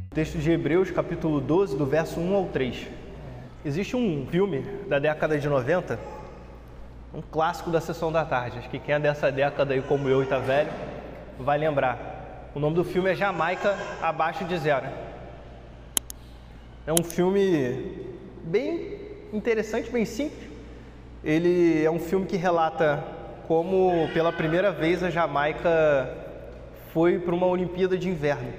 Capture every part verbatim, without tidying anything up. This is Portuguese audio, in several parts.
Texto de Hebreus, capítulo doze, do verso um ao três. Existe um filme da década de noventa, um clássico da Sessão da Tarde. Acho que quem é dessa década aí, como eu e tá velho, vai lembrar. O nome do filme é Jamaica Abaixo de Zero. É um filme bem interessante, bem simples. Ele é um filme que relata como pela primeira vez a Jamaica foi para uma Olimpíada de Inverno.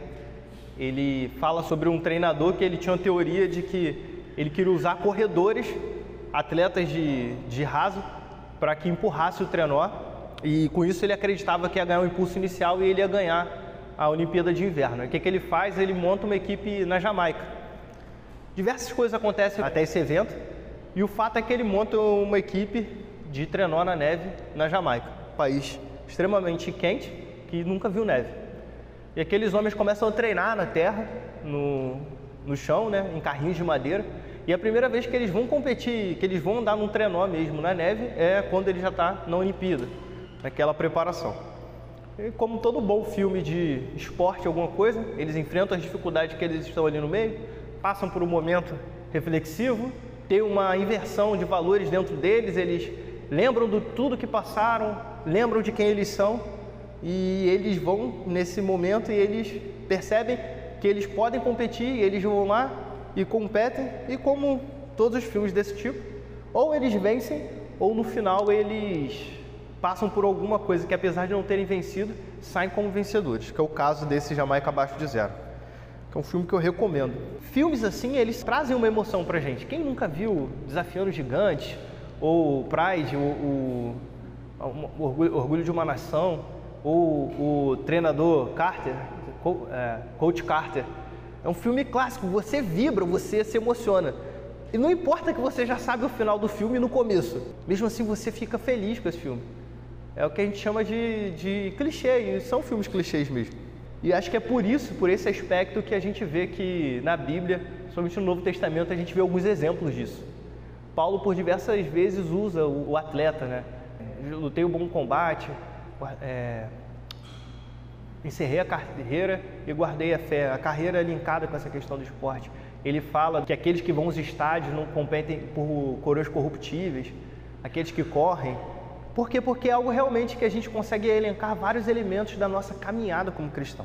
Ele fala sobre um treinador que ele tinha uma teoria de que ele queria usar corredores, atletas de, de raso, para que empurrasse o trenó, e com isso ele acreditava que ia ganhar o impulso inicial e ele ia ganhar a Olimpíada de Inverno. E o que, que ele faz? Ele monta uma equipe na Jamaica. Diversas coisas acontecem até esse evento, e o fato é que ele monta uma equipe de trenó na neve na Jamaica, um país extremamente quente que nunca viu neve. E aqueles homens começam a treinar na terra, no, no chão, né, em carrinhos de madeira. E a primeira vez que eles vão competir, que eles vão andar num trenó mesmo na neve, é quando ele já está na Olimpíada, naquela preparação. E como todo bom filme de esporte, alguma coisa, eles enfrentam as dificuldades que eles estão ali no meio, passam por um momento reflexivo, tem uma inversão de valores dentro deles, eles lembram de tudo que passaram, lembram de quem eles são, e eles vão nesse momento e eles percebem que eles podem competir, e eles vão lá e competem, e como todos os filmes desse tipo, ou eles vencem, ou no final eles passam por alguma coisa que, apesar de não terem vencido, saem como vencedores, que é o caso desse Jamaica Abaixo de Zero, que é um filme que eu recomendo. Filmes assim, eles trazem uma emoção pra gente. Quem nunca viu Desafiando Gigantes, ou Pride, o, o, o Orgulho, Orgulho de uma Nação, ou o Treinador Carter, Coach Carter? É um filme clássico, você vibra, você se emociona. E não importa que você já sabe o final do filme no começo, mesmo assim você fica feliz com esse filme. É o que a gente chama de, de clichê, e são filmes clichês mesmo. E acho que é por isso, por esse aspecto, que a gente vê que na Bíblia, somente no Novo Testamento, a gente vê alguns exemplos disso. Paulo, por diversas vezes, usa o, o atleta, né? Lutei o bom combate, É, encerrei a carreira e guardei a fé. A carreira é linkada com essa questão do esporte. Ele fala que aqueles que vão aos estádios não competem por coroas corruptíveis, aqueles que correm. Por quê? Porque é algo realmente que a gente consegue elencar vários elementos da nossa caminhada como cristão.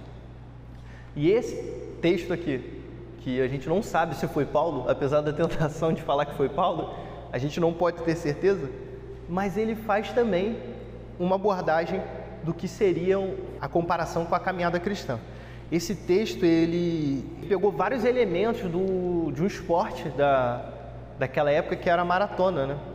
E esse texto aqui, que a gente não sabe se foi Paulo, apesar da tentação de falar que foi Paulo, a gente não pode ter certeza, mas ele faz também uma abordagem do que seria a comparação com a caminhada cristã. Esse texto, ele pegou vários elementos do, de um esporte da, daquela época, que era a maratona, né?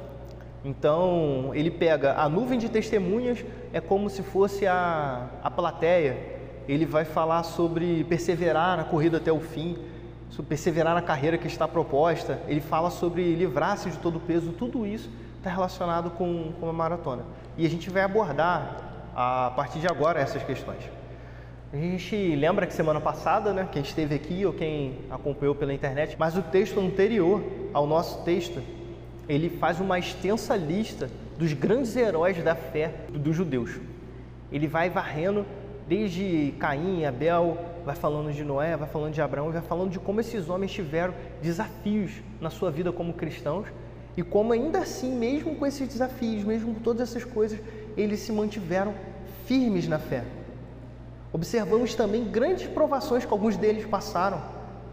Então, ele pega a nuvem de testemunhas, é como se fosse a, a plateia. Ele vai falar sobre perseverar na corrida até o fim, sobre perseverar na carreira que está proposta. Ele fala sobre livrar-se de todo o peso. Tudo isso está relacionado com, com a maratona. E a gente vai abordar, a partir de agora, essas questões. A gente lembra que semana passada, né, quem esteve aqui ou quem acompanhou pela internet, mas o texto anterior ao nosso texto, ele faz uma extensa lista dos grandes heróis da fé dos judeus. Ele vai varrendo desde Caim, Abel, vai falando de Noé, vai falando de Abraão, vai falando de como esses homens tiveram desafios na sua vida como cristãos, e como ainda assim, mesmo com esses desafios, mesmo com todas essas coisas, eles se mantiveram firmes na fé. Observamos também grandes provações que alguns deles passaram,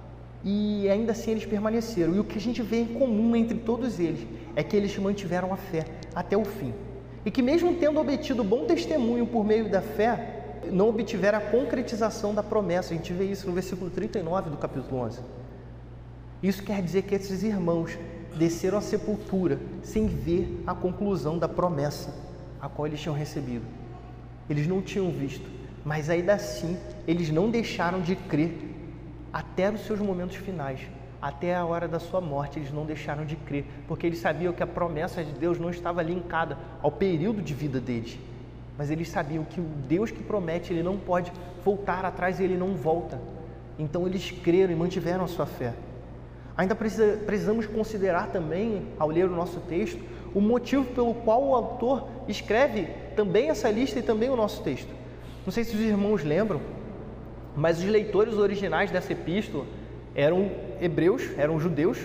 e ainda assim eles permaneceram. E o que a gente vê em comum entre todos eles é que eles mantiveram a fé até o fim. E que mesmo tendo obtido bom testemunho por meio da fé, não obtiveram a concretização da promessa. A gente vê isso no versículo trinta e nove do capítulo onze. Isso quer dizer que esses irmãos desceram à sepultura sem ver a conclusão da promessa a qual eles tinham recebido. Eles não tinham visto, mas ainda assim eles não deixaram de crer até os seus momentos finais, até a hora da sua morte. Eles não deixaram de crer, porque eles sabiam que a promessa de Deus não estava linkada ao período de vida deles, mas eles sabiam que o Deus que promete, ele não pode voltar atrás, e ele não volta. Então eles creram e mantiveram a sua fé. Ainda precisa, precisamos considerar também, ao ler o nosso texto, o motivo pelo qual o autor escreve também essa lista e também o nosso texto. Não sei se os irmãos lembram, Mas os leitores originais dessa epístola eram hebreus, eram judeus,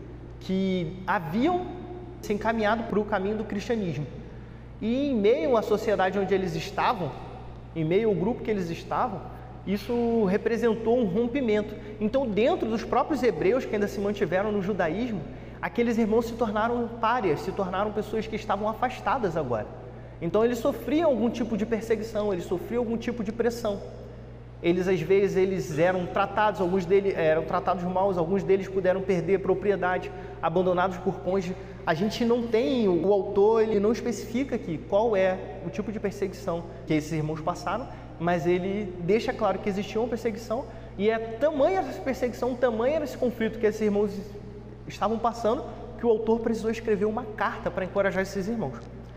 que haviam se encaminhado para o caminho do cristianismo. E em meio à sociedade onde eles estavam, em meio ao grupo que eles estavam, isso representou um rompimento. Então, dentro dos próprios hebreus que ainda se mantiveram no judaísmo, aqueles irmãos se tornaram párias, se tornaram pessoas que estavam afastadas agora. Então, eles sofriam algum tipo de perseguição, eles sofriam algum tipo de pressão. Eles, às vezes, eles eram tratados, alguns deles eram tratados mal, alguns deles puderam perder propriedade, abandonados por cônjuge. A gente não tem, o autor ele não especifica aqui qual é o tipo de perseguição que esses irmãos passaram, mas ele deixa claro que existia uma perseguição e é tamanha essa perseguição, tamanho esse conflito que esses irmãos estavam passando, que o autor precisou escrever uma carta para encorajar esses irmãos.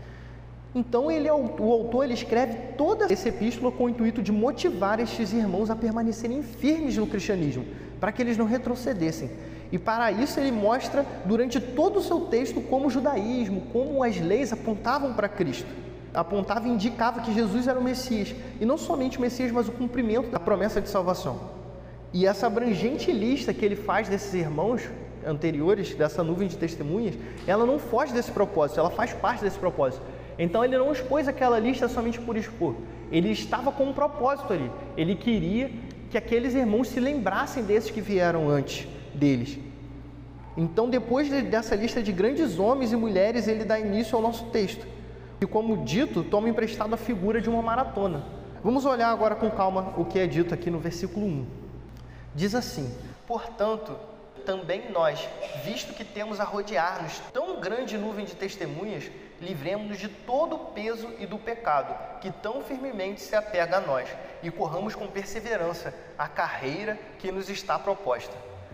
Então ele, o autor ele escreve toda essa epístola com o intuito de motivar estes irmãos a permanecerem firmes no cristianismo, para que eles não retrocedessem. E para isso ele mostra durante todo o seu texto como o judaísmo, como as leis apontavam para Cristo. Apontava e indicava que Jesus era o Messias. E não somente o Messias, mas o cumprimento da promessa de salvação. E essa abrangente lista que ele faz desses irmãos anteriores, dessa nuvem de testemunhas, ela não foge desse propósito, ela faz parte desse propósito. Então ele não expôs aquela lista somente por expor. Ele estava com um propósito ali. Ele queria que aqueles irmãos se lembrassem desses que vieram antes deles. Então, depois de, dessa lista de grandes homens e mulheres, ele dá início ao nosso texto. E como dito, toma emprestado a figura de uma maratona. Vamos olhar agora com calma o que é dito aqui no versículo um. Diz assim: portanto, também nós, visto que temos a rodear-nos tão grande nuvem de testemunhas, livremos-nos de todo o peso e do pecado, que tão firmemente se apega a nós, e corramos com perseverança a carreira que nos está proposta.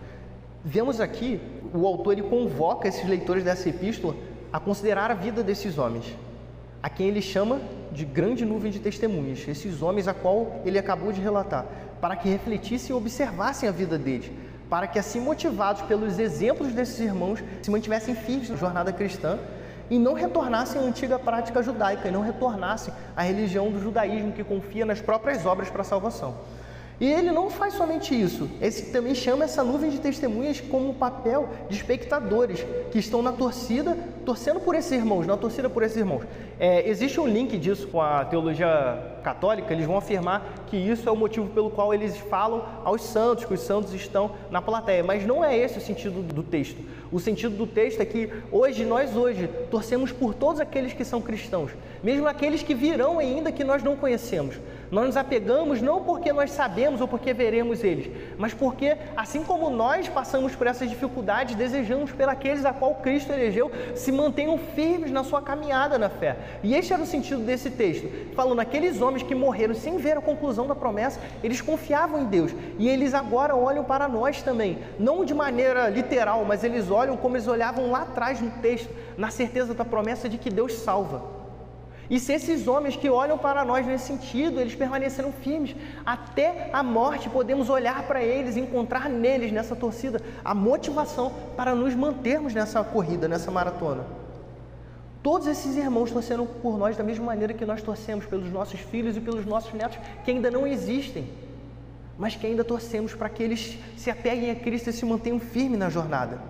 Vemos aqui, o autor ele convoca esses leitores dessa epístola a considerar a vida desses homens, a quem ele chama de grande nuvem de testemunhas, esses homens a qual ele acabou de relatar, para que refletissem e observassem a vida deles, para que assim motivados pelos exemplos desses irmãos se mantivessem firmes na jornada cristã e não retornassem à antiga prática judaica, e não retornassem à religião do judaísmo que confia nas próprias obras para a salvação. E ele não faz somente isso, ele também chama essa nuvem de testemunhas como papel de espectadores que estão na torcida, torcendo por esses irmãos, na torcida por esses irmãos. É, existe um link disso com a teologia católica, eles vão afirmar que isso é o motivo pelo qual eles falam aos santos, que os santos estão na plateia, mas não é esse o sentido do texto. O sentido do texto é que hoje, nós hoje, torcemos por todos aqueles que são cristãos, mesmo aqueles que virão ainda que nós não conhecemos. Nós nos apegamos não porque nós sabemos ou porque veremos eles, mas porque, assim como nós passamos por essas dificuldades, desejamos pelos a qual Cristo elegeu se mantenham firmes na sua caminhada na fé. E este era o sentido desse texto, falando aqueles homens que morreram sem ver a conclusão da promessa, eles confiavam em Deus, e eles agora olham para nós também, não de maneira literal, mas eles olham como eles olhavam lá atrás no texto, na certeza da promessa de que Deus salva. E se esses homens que olham para nós nesse sentido, eles permaneceram firmes até a morte, podemos olhar para eles e encontrar neles, nessa torcida, a motivação para nos mantermos nessa corrida, nessa maratona. Todos esses irmãos torceram por nós da mesma maneira que nós torcemos pelos nossos filhos e pelos nossos netos que ainda não existem, mas que ainda torcemos para que eles se apeguem a Cristo e se mantenham firmes na jornada.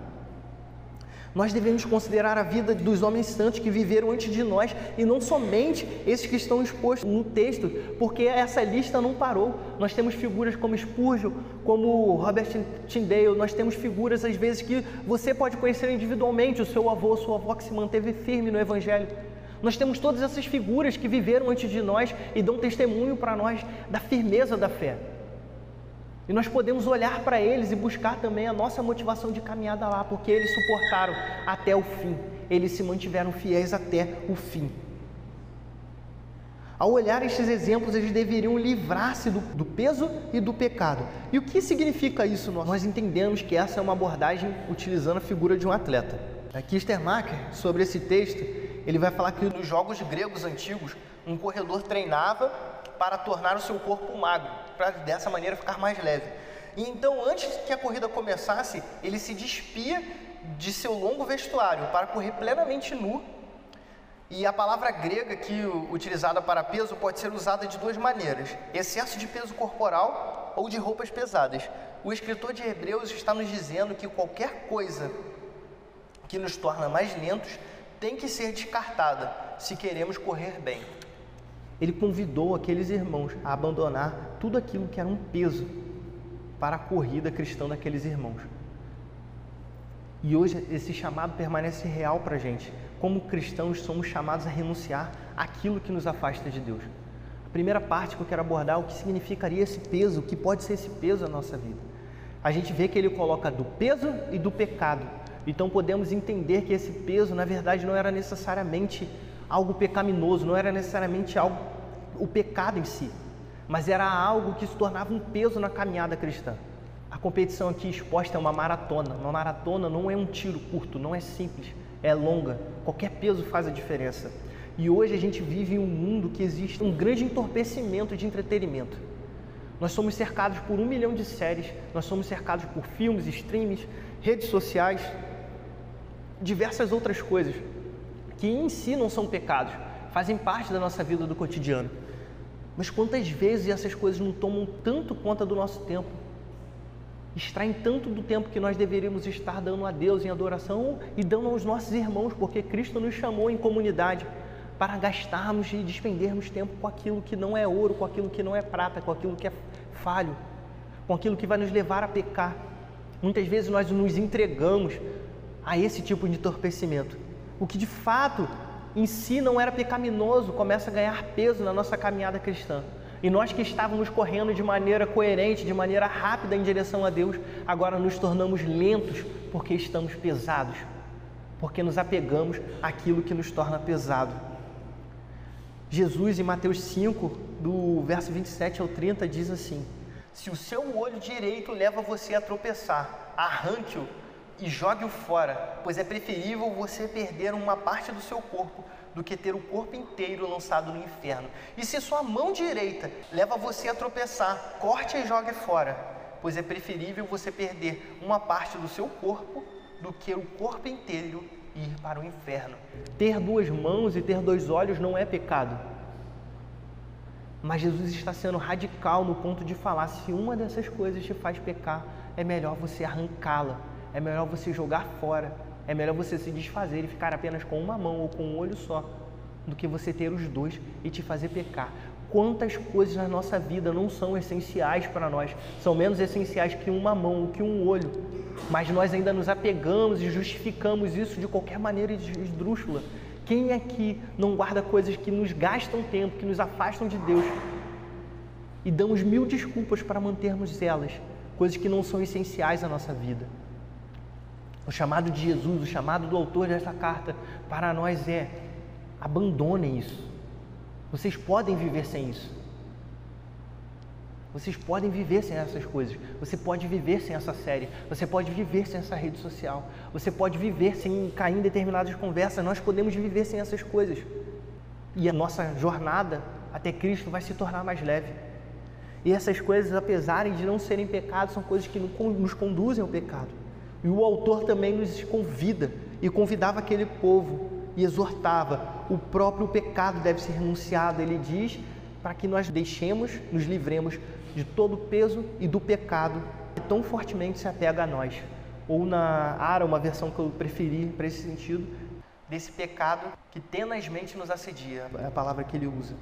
Nós devemos considerar a vida dos homens santos que viveram antes de nós e não somente esses que estão expostos no texto, porque essa lista não parou. Nós temos figuras como Spurgeon, como Robert Tyndale, nós temos figuras às vezes que você pode conhecer individualmente, o seu avô, a sua avó que se manteve firme no Evangelho. Nós temos todas essas figuras que viveram antes de nós e dão testemunho para nós da firmeza da fé. E nós podemos olhar para eles e buscar também a nossa motivação de caminhada lá, porque eles suportaram até o fim, eles se mantiveram fiéis até o fim. Ao olhar estes exemplos, eles deveriam livrar-se do, do peso e do pecado. E o que significa isso? Nós entendemos que essa é uma abordagem utilizando a figura de um atleta. Aqui, Stermacher, sobre esse texto, ele vai falar que nos jogos gregos antigos, um corredor treinava para tornar o seu corpo magro, para dessa maneira ficar mais leve. E então, antes que a corrida começasse, ele se despia de seu longo vestuário para correr plenamente nu E a palavra grega aqui utilizada para peso pode ser usada de duas maneiras: excesso de peso corporal ou de roupas pesadas. O escritor de Hebreus está nos dizendo que qualquer coisa que nos torna mais lentos tem que ser descartada se queremos correr bem. Ele convidou aqueles irmãos a abandonar tudo aquilo que era um peso para a corrida cristã daqueles irmãos. E hoje esse chamado permanece real para a gente. Como cristãos somos chamados a renunciar àquilo que nos afasta de Deus. A primeira parte que eu quero abordar é o que significaria esse peso, o que pode ser esse peso na nossa vida. A gente vê que ele coloca do peso e do pecado. Então podemos entender que esse peso, na verdade, não era necessariamente algo pecaminoso, não era necessariamente algo, o pecado em si, mas era algo que se tornava um peso na caminhada cristã. A competição aqui exposta é uma maratona. Uma maratona não é um tiro curto, não é simples, é longa. Qualquer peso faz a diferença. E hoje a gente vive em um mundo que existe um grande entorpecimento de entretenimento. Nós somos cercados por um milhão de séries, nós somos cercados por filmes, streams, redes sociais, diversas outras coisas que em si não são pecados, fazem parte da nossa vida do cotidiano. Mas quantas vezes essas coisas não tomam tanto conta do nosso tempo, extraem tanto do tempo que nós deveríamos estar dando a Deus em adoração e dando aos nossos irmãos, porque Cristo nos chamou em comunidade para gastarmos e despendermos tempo com aquilo que não é ouro, com aquilo que não é prata, com aquilo que é falho, com aquilo que vai nos levar a pecar. Muitas vezes nós nos entregamos a esse tipo de entorpecimento. O que de fato em si não era pecaminoso começa a ganhar peso na nossa caminhada cristã. E nós que estávamos correndo de maneira coerente, de maneira rápida em direção a Deus, agora nos tornamos lentos porque estamos pesados, porque nos apegamos àquilo que nos torna pesado. Jesus, em Mateus cinco, do verso vinte e sete ao trinta, diz assim: se o seu olho direito leva você a tropeçar, arranque-o e jogue-o fora, pois é preferível você perder uma parte do seu corpo do que ter o corpo inteiro lançado no inferno. E se sua mão direita leva você a tropeçar, corte e jogue fora, pois é preferível você perder uma parte do seu corpo do que o corpo inteiro ir para o inferno. Ter duas mãos e ter dois olhos não é pecado. Mas Jesus está sendo radical no ponto de falar: se uma dessas coisas te faz pecar, é melhor você arrancá-la, é melhor você jogar fora, é melhor você se desfazer e ficar apenas com uma mão ou com um olho só, do que você ter os dois e te fazer pecar. Quantas coisas na nossa vida não são essenciais para nós, são menos essenciais que uma mão ou que um olho, mas nós ainda nos apegamos e justificamos isso de qualquer maneira esdrúxula. Quem aqui não guarda coisas que nos gastam tempo, que nos afastam de Deus, e damos mil desculpas para mantermos elas, coisas que não são essenciais à nossa vida? O chamado de Jesus, o chamado do autor dessa carta para nós é: abandonem isso. Vocês podem viver sem isso. Vocês podem viver sem essas coisas. Você pode viver sem essa série. Você pode viver sem essa rede social. Você pode viver sem cair em determinadas conversas. Nós podemos viver sem essas coisas. E a nossa jornada até Cristo vai se tornar mais leve. E essas coisas, apesar de não serem pecados, são coisas que nos conduzem ao pecado. E o autor também nos convida, e convidava aquele povo, e exortava: o próprio pecado deve ser renunciado. Ele diz para que nós deixemos, nos livremos de todo o peso e do pecado que tão fortemente se apega a nós. Ou na Ara, uma versão que eu preferi para esse sentido, desse pecado que tenazmente nos assedia, é a palavra que ele usa.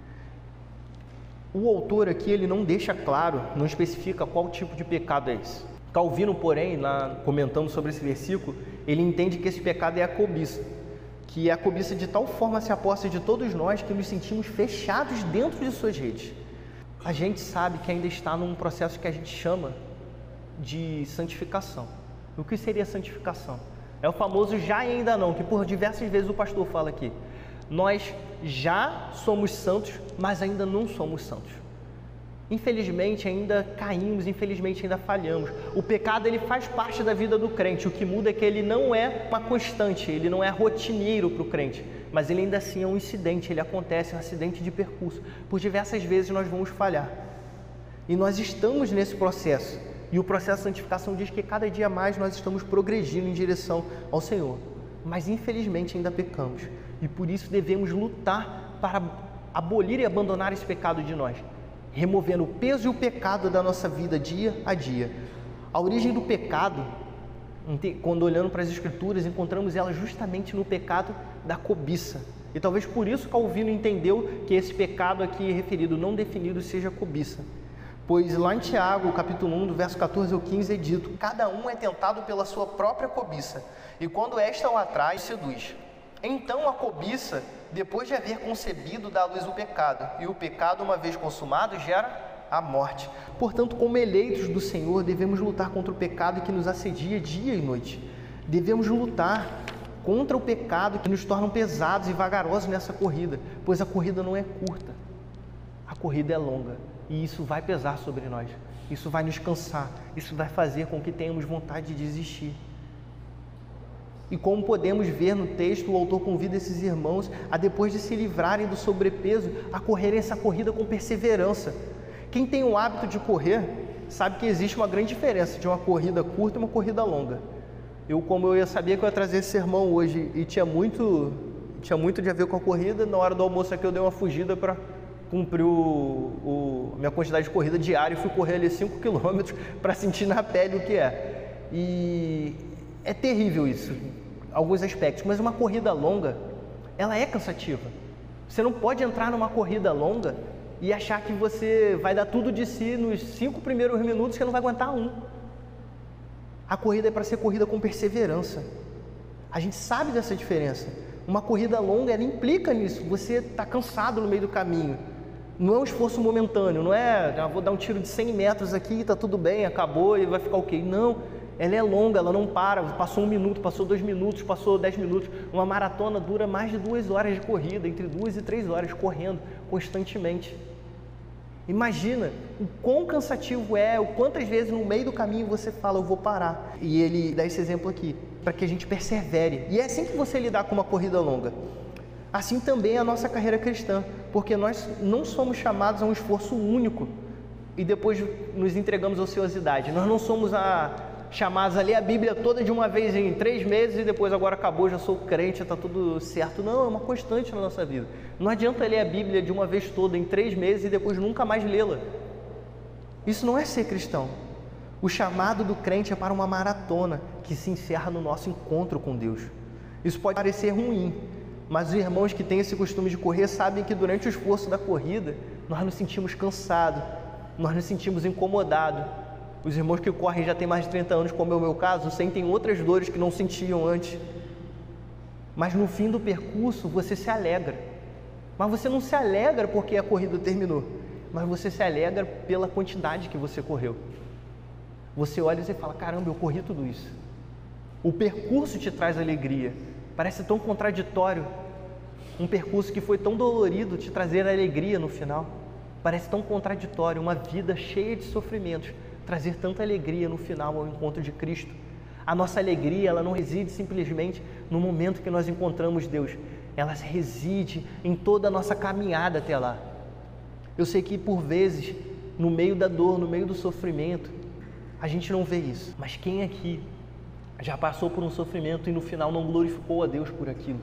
O autor aqui, ele não deixa claro, não especifica qual tipo de pecado é esse. Calvino, porém, lá, comentando sobre esse versículo, ele entende que esse pecado é a cobiça, que a cobiça de tal forma se aposta de todos nós que nos sentimos fechados dentro de suas redes. A gente sabe que ainda está num processo que a gente chama de santificação. O que seria santificação? É o famoso já e ainda não, que por diversas vezes o pastor fala aqui. Nós já somos santos, mas ainda não somos santos. Infelizmente ainda caímos, infelizmente ainda falhamos. O pecado, ele faz parte da vida do crente. O que muda é que ele não é uma constante, ele não é rotineiro para o crente, mas ele ainda assim é um incidente, ele acontece, é um acidente de percurso. Por diversas vezes nós vamos falhar. E nós estamos nesse processo. E o processo de santificação diz que cada dia mais nós estamos progredindo em direção ao Senhor. Mas infelizmente ainda pecamos. e por isso devemos lutar para abolir e abandonar esse pecado de nós, removendo o peso e o pecado da nossa vida dia a dia. A origem do pecado, quando olhando para as Escrituras, encontramos ela justamente no pecado da cobiça. E talvez por isso Calvino entendeu que esse pecado aqui referido, não definido, seja cobiça. Pois lá em Tiago, capítulo um, do verso catorze ao quinze, é dito: cada um é tentado pela sua própria cobiça, e quando esta o atrai, seduz. Então a cobiça, depois de haver concebido, dá à luz o pecado, e o pecado, uma vez consumado, gera a morte. Portanto, como eleitos do Senhor, devemos lutar contra o pecado que nos assedia dia e noite. Devemos lutar contra o pecado que nos torna pesados e vagarosos nessa corrida, pois a corrida não é curta, a corrida é longa, e isso vai pesar sobre nós, isso vai nos cansar, isso vai fazer com que tenhamos vontade de desistir. E como podemos ver no texto, o autor convida esses irmãos a, depois de se livrarem do sobrepeso, a correrem essa corrida com perseverança. Quem tem o hábito de correr, sabe que existe uma grande diferença de uma corrida curta e uma corrida longa. Eu, como eu sabia que eu ia trazer esse sermão hoje e tinha muito, tinha muito de a ver com a corrida, na hora do almoço aqui eu dei uma fugida para cumprir o, o, a minha quantidade de corrida diária e fui correr ali cinco quilômetros para sentir na pele o que é. E é terrível isso, alguns aspectos, mas uma corrida longa, ela é cansativa. Você não pode entrar numa corrida longa e achar que você vai dar tudo de si nos cinco primeiros minutos, que não vai aguentar um. A corrida é para ser corrida com perseverança. A gente sabe dessa diferença. Uma corrida longa, ela implica nisso, você está cansado no meio do caminho. Não é um esforço momentâneo, não é, ah, vou dar um tiro de cem metros aqui, está tudo bem, acabou e vai ficar ok. Não, ela é longa, ela não para, passou um minuto, passou dois minutos, passou dez minutos. Uma maratona dura mais de duas horas de corrida, entre duas e três horas, correndo constantemente. Imagina o quão cansativo é, o quantas vezes no meio do caminho você fala, eu vou parar. E ele dá esse exemplo aqui, para que a gente persevere. E é assim que você lidar com uma corrida longa. Assim também é a nossa carreira cristã, porque nós não somos chamados a um esforço único e depois nos entregamos à ociosidade. Nós não somos a, chamados a ler a Bíblia toda de uma vez em três meses e depois agora acabou, já sou crente, está tudo certo. Não, é uma constante na nossa vida. Não adianta ler a Bíblia de uma vez toda em três meses e depois nunca mais lê-la. Isso não é ser cristão. O chamado do crente é para uma maratona que se encerra no nosso encontro com Deus. Isso pode parecer ruim, mas os irmãos que têm esse costume de correr sabem que durante o esforço da corrida nós nos sentimos cansados, nós nos sentimos incomodados. Os irmãos que correm já têm mais de trinta anos, como é o meu caso, sentem outras dores que não sentiam antes. Mas no fim do percurso você se alegra. Mas você não se alegra porque a corrida terminou, mas você se alegra pela quantidade que você correu. Você olha e você fala, caramba, eu corri tudo isso. O percurso te traz alegria. Parece tão contraditório. Um percurso que foi tão dolorido te trazer alegria no final. Parece tão contraditório, uma vida cheia de sofrimentos trazer tanta alegria no final ao encontro de Cristo. A nossa alegria, ela não reside simplesmente no momento que nós encontramos Deus. Ela reside em toda a nossa caminhada até lá. Eu sei que por vezes, no meio da dor, no meio do sofrimento, a gente não vê isso. Mas quem aqui já passou por um sofrimento e no final não glorificou a Deus por aquilo?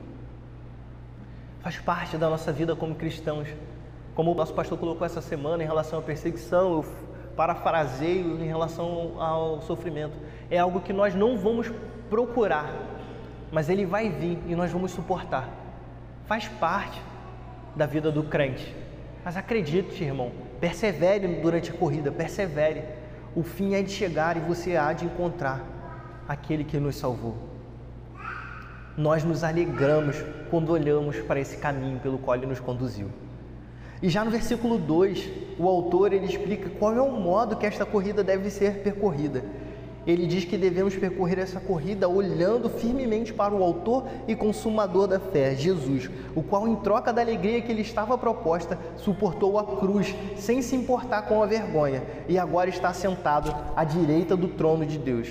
Faz parte da nossa vida como cristãos. Como o nosso pastor colocou essa semana em relação à perseguição, eu parafraseio em relação ao sofrimento. É algo que nós não vamos procurar, mas ele vai vir e nós vamos suportar. Faz parte da vida do crente. Mas acredite, irmão, persevere durante a corrida, persevere. O fim é de chegar e você há de encontrar aquele que nos salvou. Nós nos alegramos quando olhamos para esse caminho pelo qual ele nos conduziu. E já no versículo dois, o autor ele explica qual é o modo que esta corrida deve ser percorrida. Ele diz que devemos percorrer essa corrida olhando firmemente para o autor e consumador da fé, Jesus, o qual, em troca da alegria que lhe estava proposta, suportou a cruz, sem se importar com a vergonha, e agora está sentado à direita do trono de Deus.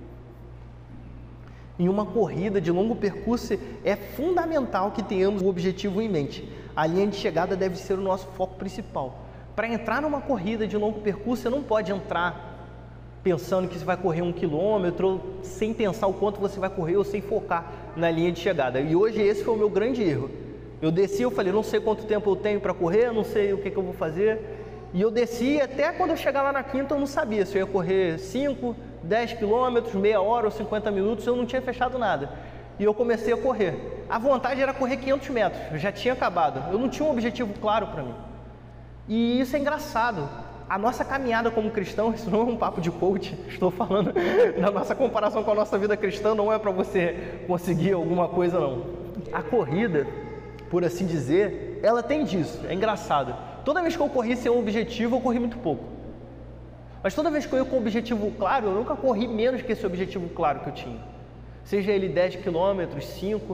Em uma corrida de longo percurso, é fundamental que tenhamos o objetivo em mente. A linha de chegada deve ser o nosso foco principal. Para entrar numa corrida de longo percurso, você não pode entrar pensando que você vai correr um quilômetro, sem pensar o quanto você vai correr ou sem focar na linha de chegada. E hoje esse foi o meu grande erro. Eu desci, eu falei, não sei quanto tempo eu tenho para correr, não sei o que, que eu vou fazer. E eu desci, até quando eu chegar lá na quinta eu não sabia se eu ia correr cinco, dez quilômetros, meia hora ou cinquenta minutos, eu não tinha fechado nada. E eu comecei a correr. A vontade era correr quinhentos metros, eu já tinha acabado. Eu não tinha um objetivo claro para mim. E isso é engraçado. A nossa caminhada como cristão, isso não é um papo de coach, estou falando da nossa comparação com a nossa vida cristã, não é para você conseguir alguma coisa não. A corrida, por assim dizer, ela tem disso, é engraçado. Toda vez que eu corri sem um objetivo, eu corri muito pouco. Mas toda vez que eu ia com um objetivo claro, eu nunca corri menos que esse objetivo claro que eu tinha. Seja ele dez quilômetros, cinco,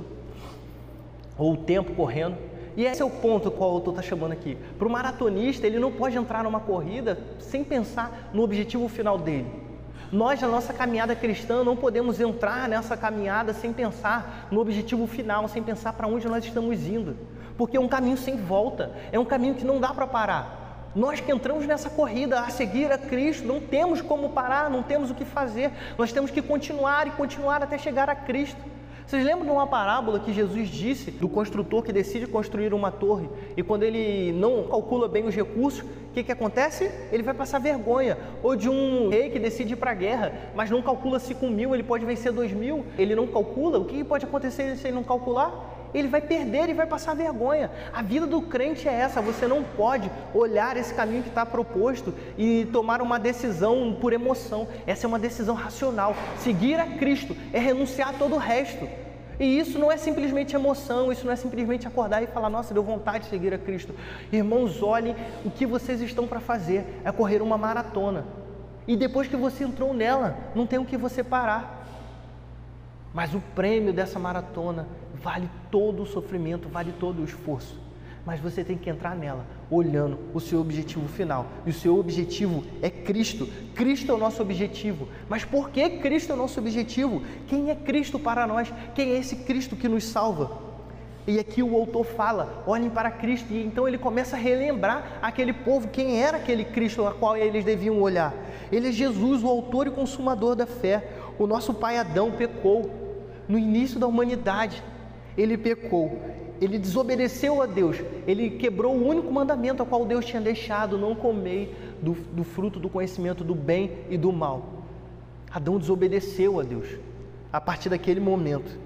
ou o tempo correndo. E esse é o ponto qual o autor está chamando aqui. Para o maratonista, ele não pode entrar numa corrida sem pensar no objetivo final dele. Nós, na nossa caminhada cristã, não podemos entrar nessa caminhada sem pensar no objetivo final, sem pensar para onde nós estamos indo. Porque é um caminho sem volta, é um caminho que não dá para parar. Nós que entramos nessa corrida a seguir a Cristo, não temos como parar, não temos o que fazer. Nós temos que continuar e continuar até chegar a Cristo. Vocês lembram de uma parábola que Jesus disse do construtor que decide construir uma torre e quando ele não calcula bem os recursos, o que, que acontece? Ele vai passar vergonha. Ou de um rei que decide ir para a guerra, mas não calcula se com mil ele pode vencer dois mil, ele não calcula, o que pode acontecer se ele não calcular? Ele vai perder e vai passar vergonha. A vida do crente é essa, você não pode olhar esse caminho que está proposto e tomar uma decisão por emoção. Essa é uma decisão racional. Seguir a Cristo é renunciar a todo o resto. E isso não é simplesmente emoção, isso não é simplesmente acordar e falar, nossa, deu vontade de seguir a Cristo. Irmãos, olhem o que vocês estão para fazer, é correr uma maratona. E depois que você entrou nela, não tem o que você parar. Mas o prêmio dessa maratona vale todo o sofrimento, vale todo o esforço. Mas você tem que entrar nela, olhando o seu objetivo final. E o seu objetivo é Cristo. Cristo é o nosso objetivo. Mas por que Cristo é o nosso objetivo? Quem é Cristo para nós? Quem é esse Cristo que nos salva? E aqui o autor fala, olhem para Cristo. E então ele começa a relembrar aquele povo, quem era aquele Cristo a qual eles deviam olhar. Ele é Jesus, o autor e consumador da fé. O nosso pai Adão pecou. No início da humanidade, ele pecou, ele desobedeceu a Deus, ele quebrou o único mandamento ao qual Deus tinha deixado, não comer do, do fruto do conhecimento do bem e do mal. Adão desobedeceu a Deus. A partir daquele momento,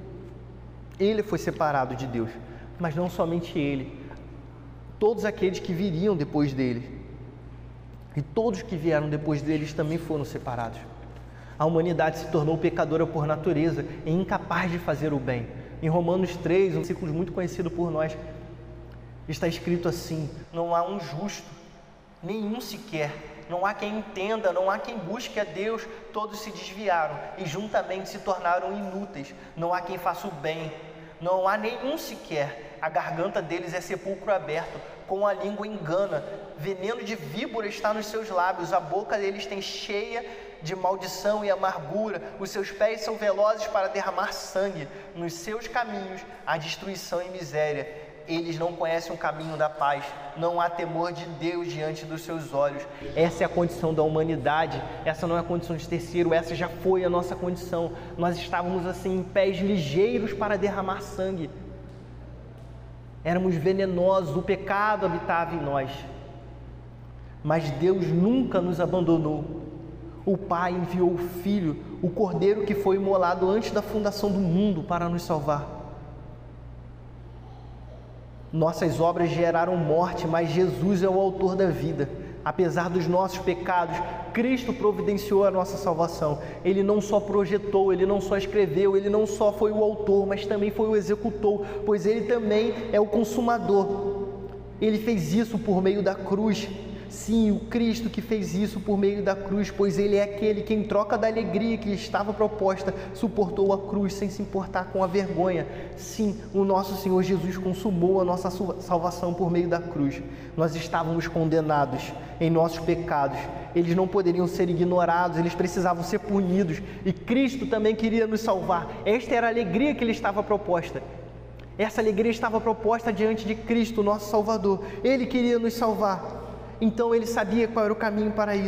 ele foi separado de Deus, mas não somente ele, todos aqueles que viriam depois dele, e todos que vieram depois deles também foram separados. A humanidade se tornou pecadora por natureza e incapaz de fazer o bem. Em Romanos três, um versículo muito conhecido por nós, está escrito assim, não há um justo, nenhum sequer, não há quem entenda, não há quem busque a Deus, todos se desviaram e juntamente se tornaram inúteis, não há quem faça o bem, não há nenhum sequer, a garganta deles é sepulcro aberto, com a língua engana, veneno de víbora está nos seus lábios, a boca deles tem cheia de maldição e amargura, os seus pés são velozes para derramar sangue, nos seus caminhos há destruição e miséria, eles não conhecem o caminho da paz, não há temor de Deus diante dos seus olhos. Essa é a condição da humanidade, essa não é a condição de terceiro, essa já foi a nossa condição. Nós estávamos assim em pés ligeiros para derramar sangue, éramos venenosos, o pecado habitava em nós, mas Deus nunca nos abandonou. O Pai enviou o Filho, o Cordeiro que foi imolado antes da fundação do mundo para nos salvar. Nossas obras geraram morte, mas Jesus é o autor da vida. Apesar dos nossos pecados, Cristo providenciou a nossa salvação. Ele não só projetou, Ele não só escreveu, Ele não só foi o autor, mas também foi o executor, pois Ele também é o consumador. Ele fez isso por meio da cruz. Sim, o Cristo que fez isso por meio da cruz, pois Ele é aquele que, em troca da alegria que estava proposta, suportou a cruz sem se importar com a vergonha. Sim, o nosso Senhor Jesus consumou a nossa salvação por meio da cruz. Nós estávamos condenados em nossos pecados, eles não poderiam ser ignorados, eles precisavam ser punidos, e Cristo também queria nos salvar. Esta era a alegria que lhe estava proposta. Essa alegria estava proposta diante de Cristo, nosso Salvador. Ele queria nos salvar. Então ele sabia qual era o caminho para isso.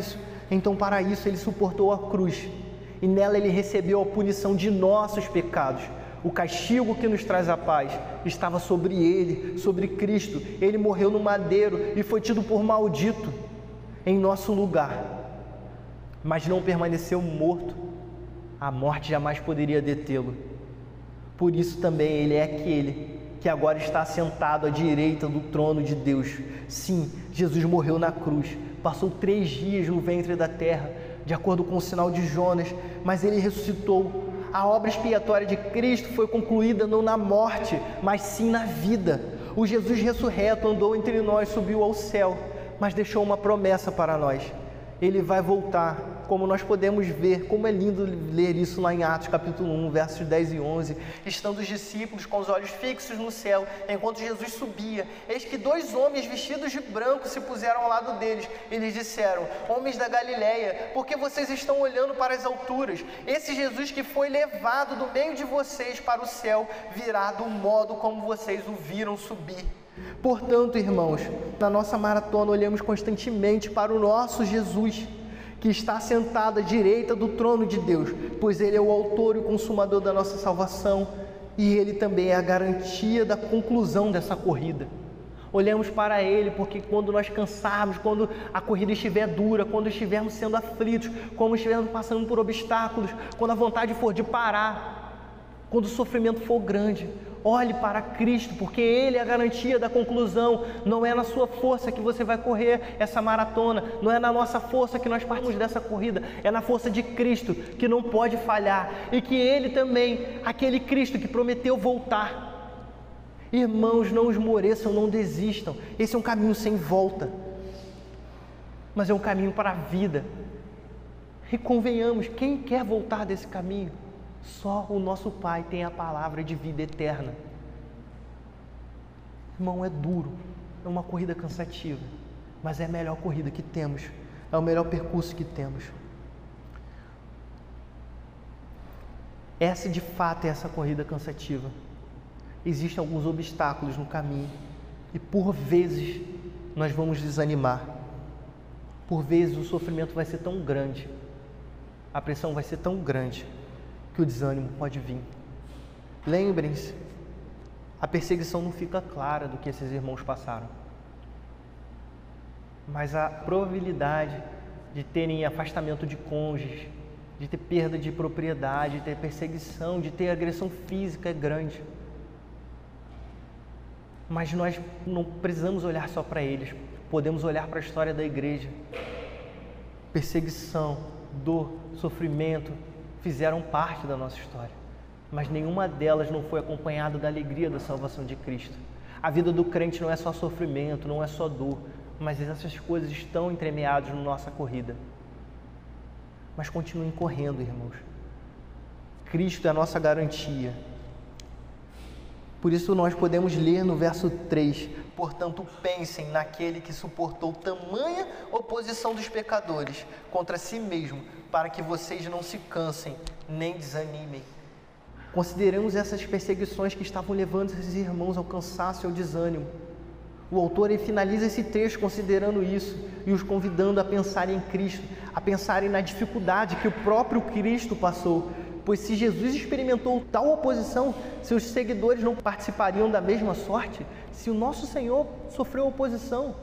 Então, para isso, ele suportou a cruz, e nela ele recebeu a punição de nossos pecados. O castigo que nos traz a paz estava sobre ele, sobre Cristo. Ele morreu no madeiro e foi tido por maldito em nosso lugar, mas não permaneceu morto. A morte jamais poderia detê-lo. Por isso também ele é aquele que agora está sentado à direita do trono de Deus. Sim, Jesus morreu na cruz, passou três dias no ventre da terra, de acordo com o sinal de Jonas, mas ele ressuscitou. A obra expiatória de Cristo foi concluída não na morte, mas sim na vida. O Jesus ressurreto andou entre nós, subiu ao céu, mas deixou uma promessa para nós. Ele vai voltar, como nós podemos ver, como é lindo ler isso lá em Atos capítulo um, versos dez e onze. Estando os discípulos com os olhos fixos no céu, enquanto Jesus subia, eis que dois homens vestidos de branco se puseram ao lado deles. Eles disseram: homens da Galileia, por que vocês estão olhando para as alturas? Esse Jesus que foi levado do meio de vocês para o céu, virá do modo como vocês o viram subir. Portanto, irmãos, na nossa maratona olhamos constantemente para o nosso Jesus, que está sentado à direita do trono de Deus, pois Ele é o autor e o consumador da nossa salvação, e Ele também é a garantia da conclusão dessa corrida. Olhamos para Ele porque quando nós cansarmos, quando a corrida estiver dura, quando estivermos sendo aflitos, quando estivermos passando por obstáculos, quando a vontade for de parar, quando o sofrimento for grande, olhe para Cristo, porque Ele é a garantia da conclusão. Não é na sua força que você vai correr essa maratona, não é na nossa força que nós partimos dessa corrida, é na força de Cristo, que não pode falhar, e que Ele também, aquele Cristo que prometeu voltar. Irmãos, não esmoreçam, não desistam. Esse é um caminho sem volta, mas é um caminho para a vida. E convenhamos, quem quer voltar desse caminho? Só o nosso Pai tem a palavra de vida eterna. Irmão, é duro, é uma corrida cansativa, mas é a melhor corrida que temos, é o melhor percurso que temos. Essa de fato é essa corrida cansativa. Existem alguns obstáculos no caminho e por vezes nós vamos desanimar. Por vezes o sofrimento vai ser tão grande, a pressão vai ser tão grande, que o desânimo pode vir. Lembrem-se, a perseguição não fica clara do que esses irmãos passaram, mas a probabilidade de terem afastamento de cônjuges, de ter perda de propriedade, de ter perseguição, de ter agressão física é grande. Mas nós não precisamos olhar só para eles, podemos olhar para a história da igreja. Perseguição, dor, sofrimento fizeram parte da nossa história, mas nenhuma delas não foi acompanhada da alegria da salvação de Cristo. A vida do crente não é só sofrimento, não é só dor, mas essas coisas estão entremeadas na nossa corrida. Mas continuem correndo, irmãos. Cristo é a nossa garantia. Por isso nós podemos ler no verso três: portanto, pensem naquele que suportou tamanha oposição dos pecadores contra si mesmo, para que vocês não se cansem nem desanimem. Consideramos essas perseguições que estavam levando esses irmãos ao cansaço e ao desânimo. O autor ele finaliza esse texto considerando isso e os convidando a pensarem em Cristo, a pensarem na dificuldade que o próprio Cristo passou. Pois se Jesus experimentou tal oposição, seus seguidores não participariam da mesma sorte? Se o nosso Senhor sofreu oposição,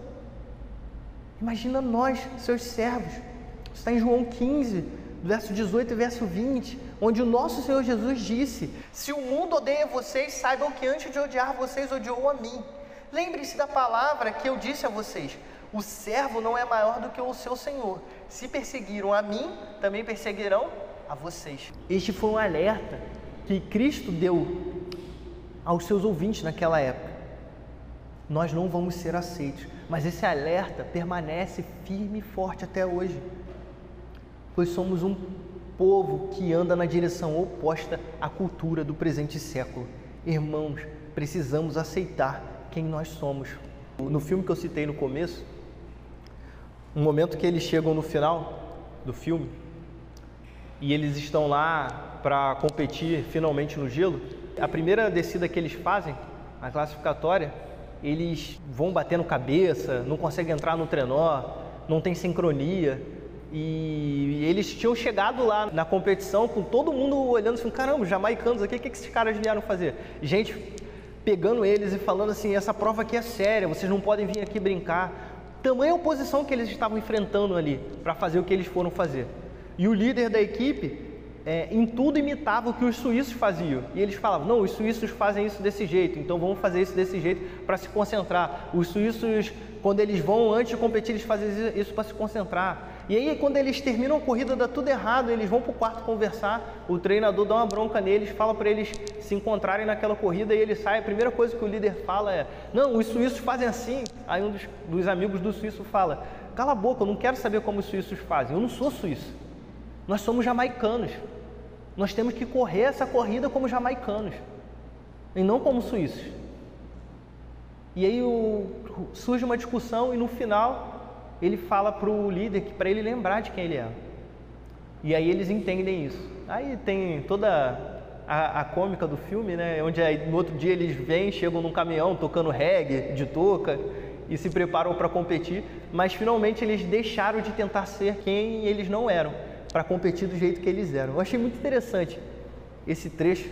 imagina nós, seus servos. Está em João quinze, verso dezoito e verso vinte, onde o nosso Senhor Jesus disse: se o mundo odeia vocês, saibam que antes de odiar vocês, odiou a mim. Lembre-se da palavra que eu disse a vocês: o servo não é maior do que o seu Senhor. Se perseguiram a mim, também perseguirão a vocês. Este foi um alerta que Cristo deu aos seus ouvintes naquela época. Nós não vamos ser aceitos, mas esse alerta permanece firme e forte até hoje, pois somos um povo que anda na direção oposta à cultura do presente século. Irmãos, precisamos aceitar quem nós somos. No filme que eu citei no começo, um momento que eles chegam no final do filme e eles estão lá para competir finalmente no gelo, a primeira descida que eles fazem, a classificatória, eles vão batendo cabeça, não conseguem entrar no trenó, não tem sincronia, E eles tinham chegado lá na competição com todo mundo olhando assim, caramba, jamaicanos aqui, o que, que esses caras vieram fazer? Gente pegando eles e falando assim, essa prova aqui é séria, vocês não podem vir aqui brincar. Tamanha oposição que eles estavam enfrentando ali para fazer o que eles foram fazer. E o líder da equipe, é, em tudo imitava o que os suíços faziam. E eles falavam, não, os suíços fazem isso desse jeito, então vamos fazer isso desse jeito para se concentrar. Os suíços, quando eles vão, antes de competir, eles fazem isso para se concentrar. E aí, quando eles terminam a corrida, dá tudo errado, eles vão para o quarto conversar, o treinador dá uma bronca neles, fala para eles se encontrarem naquela corrida e ele sai, a primeira coisa que o líder fala é, não, os suíços fazem assim. Aí um dos, dos amigos do suíço fala, cala a boca, eu não quero saber como os suíços fazem, eu não sou suíço, nós somos jamaicanos, nós temos que correr essa corrida como jamaicanos, e não como suíços. E aí o, surge uma discussão e no final ele fala para o líder que para ele lembrar de quem ele é. E aí eles entendem isso. Aí tem toda a, a cômica do filme, né? Onde aí, no outro dia eles vêm, chegam num caminhão tocando reggae de touca e se preparam para competir, mas finalmente eles deixaram de tentar ser quem eles não eram, para competir do jeito que eles eram. Eu achei muito interessante esse trecho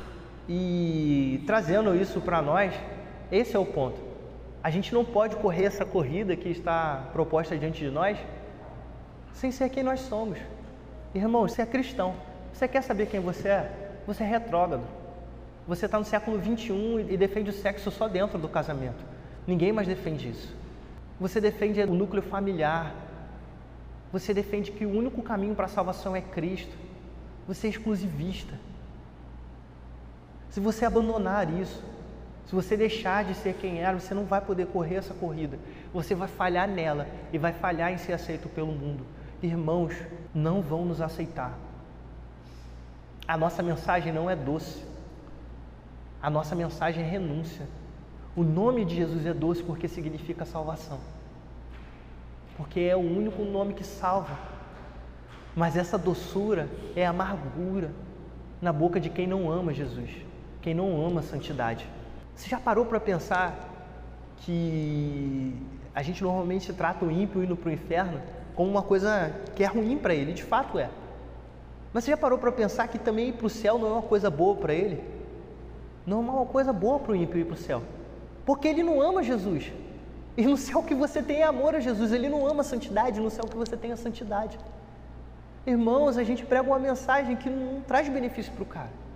e trazendo isso para nós, esse é o ponto. A gente não pode correr essa corrida que está proposta diante de nós sem ser quem nós somos. Irmão, você é cristão. Você quer saber quem você é? Você é retrógrado. Você está no século vinte e um e defende o sexo só dentro do casamento. Ninguém mais defende isso. Você defende o núcleo familiar. Você defende que o único caminho para a salvação é Cristo. Você é exclusivista. Se você abandonar isso, se você deixar de ser quem era, você não vai poder correr essa corrida. Você vai falhar nela e vai falhar em ser aceito pelo mundo. Irmãos, não vão nos aceitar. A nossa mensagem não é doce. A nossa mensagem é renúncia. O nome de Jesus é doce porque significa salvação. Porque é o único nome que salva. Mas essa doçura é amargura na boca de quem não ama Jesus, quem não ama a santidade. Você já parou para pensar que a gente normalmente trata o ímpio indo para o inferno como uma coisa que é ruim para ele? De fato é. Mas você já parou para pensar que também ir para o céu não é uma coisa boa para ele? Não é uma coisa boa para o ímpio ir para o céu. Porque ele não ama Jesus. E no céu que você tem é amor a Jesus. Ele não ama a santidade, no céu que você tem é a santidade. Irmãos, a gente prega uma mensagem que não traz benefício para o cara.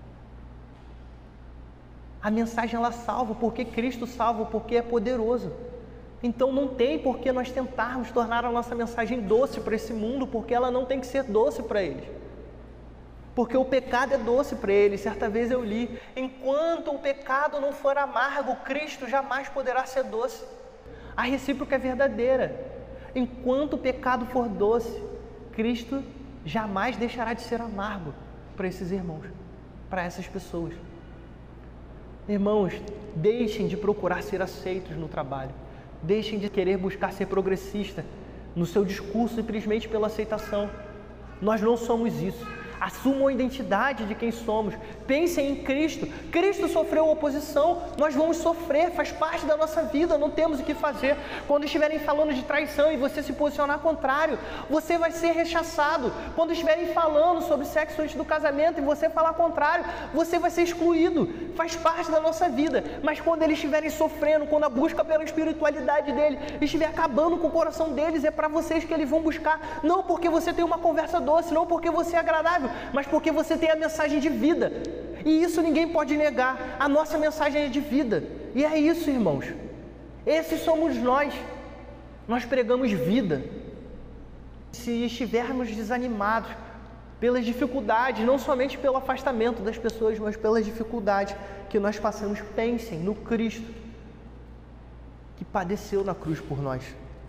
A mensagem ela salva, porque Cristo salva, porque é poderoso. Então não tem por que nós tentarmos tornar a nossa mensagem doce para esse mundo, porque ela não tem que ser doce para eles. Porque o pecado é doce para eles. Certa vez eu li, enquanto o pecado não for amargo, Cristo jamais poderá ser doce. A recíproca é verdadeira. Enquanto o pecado for doce, Cristo jamais deixará de ser amargo para esses irmãos, para essas pessoas. Irmãos, deixem de procurar ser aceitos no trabalho. Deixem de querer buscar ser progressista no seu discurso simplesmente pela aceitação. Nós não somos isso. Assumam a identidade de quem somos. Pensem em Cristo. Cristo sofreu oposição, nós vamos sofrer, faz parte da nossa vida, não temos o que fazer. Quando estiverem falando de traição e você se posicionar contrário, você vai ser rechaçado. Quando estiverem falando sobre sexo antes do casamento e você falar contrário, você vai ser excluído. Faz parte da nossa vida. Mas quando eles estiverem sofrendo, quando a busca pela espiritualidade dele estiver acabando com o coração deles, é para vocês que eles vão buscar. Não porque você tem uma conversa doce, não porque você é agradável, mas porque você tem a mensagem de vida. E isso ninguém pode negar. A nossa mensagem é de vida. E é isso, irmãos. Esses somos nós. Nós pregamos vida. Se estivermos desanimados pelas dificuldades, não somente pelo afastamento das pessoas, mas pelas dificuldades que nós passamos, pensem no Cristo que padeceu na cruz por nós.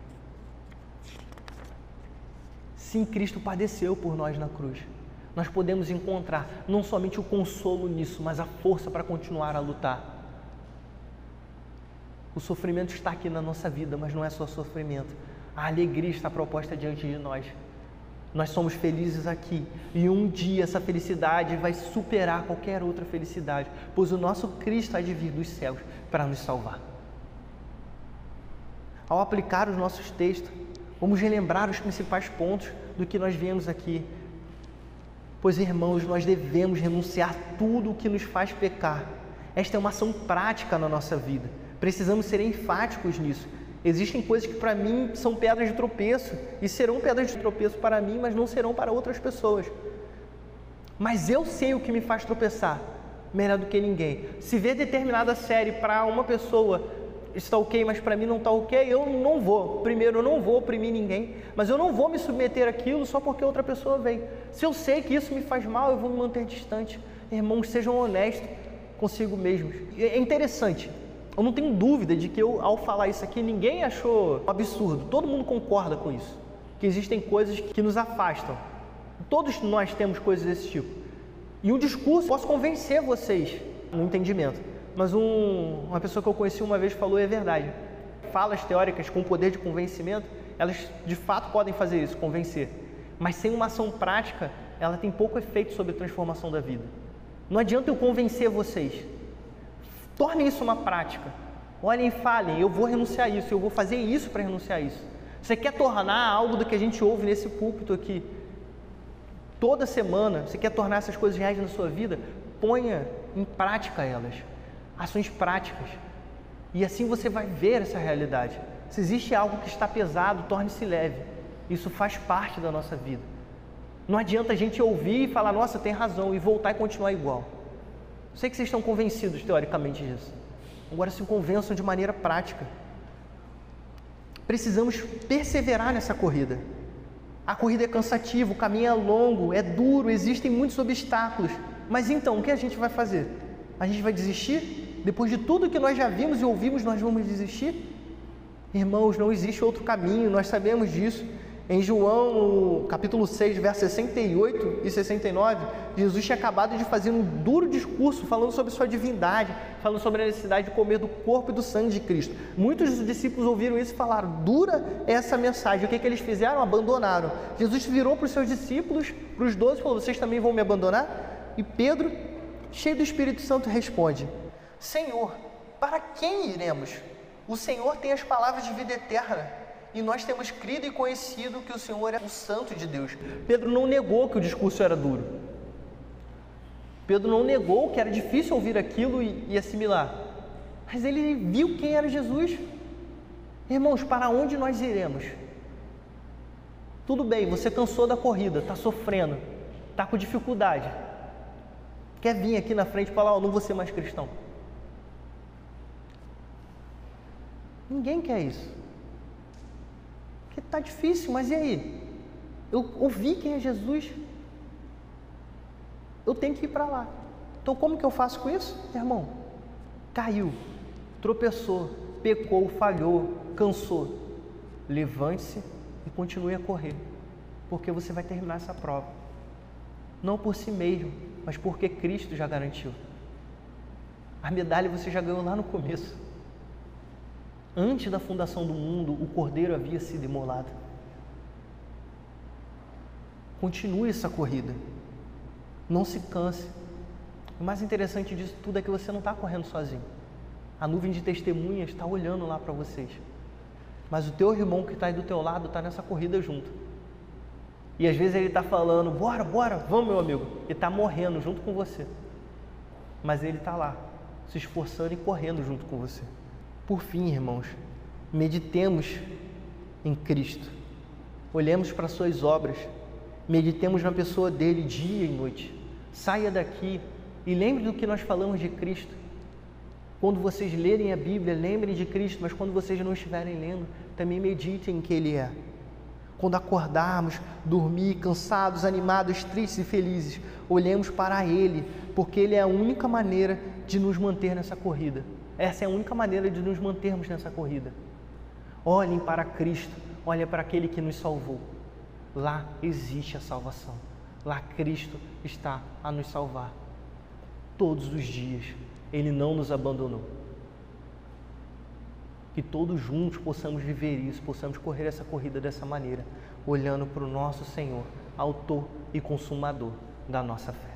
Sim, Cristo padeceu por nós na cruz. Nós podemos encontrar não somente o consolo nisso, mas a força para continuar a lutar. O sofrimento está aqui na nossa vida, mas não é só sofrimento. A alegria está proposta diante de nós. Nós somos felizes aqui e um dia essa felicidade vai superar qualquer outra felicidade, pois o nosso Cristo há de vir dos céus para nos salvar. Ao aplicar os nossos textos, Vamos relembrar os principais pontos do que nós viemos aqui. Pois, irmãos, nós devemos renunciar tudo o que nos faz pecar. Esta é uma ação prática na nossa vida. Precisamos ser enfáticos nisso. Existem coisas que para mim são pedras de tropeço e serão pedras de tropeço para mim, mas não serão para outras pessoas. Mas eu sei o que me faz tropeçar melhor do que ninguém. Se ver determinada série para uma pessoa está ok, mas para mim não está ok, eu não vou. Primeiro, eu não vou oprimir ninguém, mas eu não vou me submeter àquilo só porque outra pessoa vem. Se eu sei que isso me faz mal, eu vou me manter distante. Irmãos, sejam honestos consigo mesmos. É interessante, eu não tenho dúvida de que eu, ao falar isso aqui, ninguém achou absurdo. Todo mundo concorda com isso, que existem coisas que nos afastam. Todos nós temos coisas desse tipo. E um discurso, posso convencer vocês no entendimento. Mas um, uma pessoa que eu conheci uma vez falou, e é verdade. Falas teóricas com poder de convencimento, elas de fato podem fazer isso, convencer. Mas sem uma ação prática, ela tem pouco efeito sobre a transformação da vida. Não adianta eu convencer vocês. Tornem isso uma prática. Olhem e falem, eu vou renunciar a isso, eu vou fazer isso para renunciar a isso. Você quer tornar algo do que a gente ouve nesse púlpito aqui, toda semana, você quer tornar essas coisas reais na sua vida, ponha em prática elas. Ações práticas, e assim você vai ver essa realidade. Se existe algo que está pesado, torne-se leve. Isso faz parte da nossa vida. Não adianta a gente ouvir e falar, nossa, tem razão, e voltar e continuar igual. Eu sei que vocês estão convencidos teoricamente disso. Agora se convençam de maneira prática. Precisamos perseverar nessa corrida. A corrida é cansativa, o caminho é longo, é duro, existem muitos obstáculos. Mas então, o que a gente vai fazer? A gente vai desistir? Depois de tudo que nós já vimos e ouvimos, nós vamos desistir? Irmãos, não existe outro caminho, nós sabemos disso. Em João, capítulo seis, versos sessenta e oito e sessenta e nove, Jesus tinha acabado de fazer um duro discurso falando sobre sua divindade, falando sobre a necessidade de comer do corpo e do sangue de Cristo. Muitos dos discípulos ouviram isso e falaram, dura essa mensagem. O que, que eles fizeram? Abandonaram. Jesus virou para os seus discípulos, para os doze, e falou, vocês também vão me abandonar? E Pedro, cheio do Espírito Santo, responde, Senhor, para quem iremos? O Senhor tem as palavras de vida eterna e nós temos crido e conhecido que o Senhor é o Santo de Deus. Pedro não negou que o discurso era duro. Pedro não negou que era difícil ouvir aquilo e, e assimilar. Mas ele viu quem era Jesus. Irmãos, para onde nós iremos? Tudo bem, você cansou da corrida, está sofrendo, está com dificuldade. Quer vir aqui na frente e falar, oh, não vou ser mais cristão? Ninguém quer isso. Porque está difícil, mas e aí? Eu ouvi quem é Jesus, eu tenho que ir para lá. Então como que eu faço com isso? Irmão, caiu, tropeçou, pecou, falhou, cansou. Levante-se e continue a correr, porque você vai terminar essa prova. Não por si mesmo, mas porque Cristo já garantiu. A medalha você já ganhou lá no começo. Antes da fundação do mundo, o Cordeiro havia sido imolado. Continue essa corrida. Não se canse. O mais interessante disso tudo é que você não está correndo sozinho. A nuvem de testemunhas está olhando lá para vocês. Mas o teu irmão que está aí do teu lado está nessa corrida junto. E às vezes ele está falando, bora, bora, vamos meu amigo. E está morrendo junto com você. Mas ele está lá, se esforçando e correndo junto com você. Por fim, irmãos, meditemos em Cristo, olhemos para suas obras, meditemos na pessoa dele dia e noite. Saia daqui e lembre do que nós falamos de Cristo. Quando vocês lerem a Bíblia, lembrem de Cristo, mas quando vocês não estiverem lendo, também meditem em quem Ele é. Quando acordarmos, dormir, cansados, animados, tristes e felizes, olhemos para Ele, porque Ele é a única maneira de nos manter nessa corrida. Essa é a única maneira de nos mantermos nessa corrida. Olhem para Cristo, olhem para aquele que nos salvou. Lá existe a salvação. Lá Cristo está a nos salvar. Todos os dias, Ele não nos abandonou. Que todos juntos possamos viver isso, possamos correr essa corrida dessa maneira, olhando para o nosso Senhor, autor e consumador da nossa fé.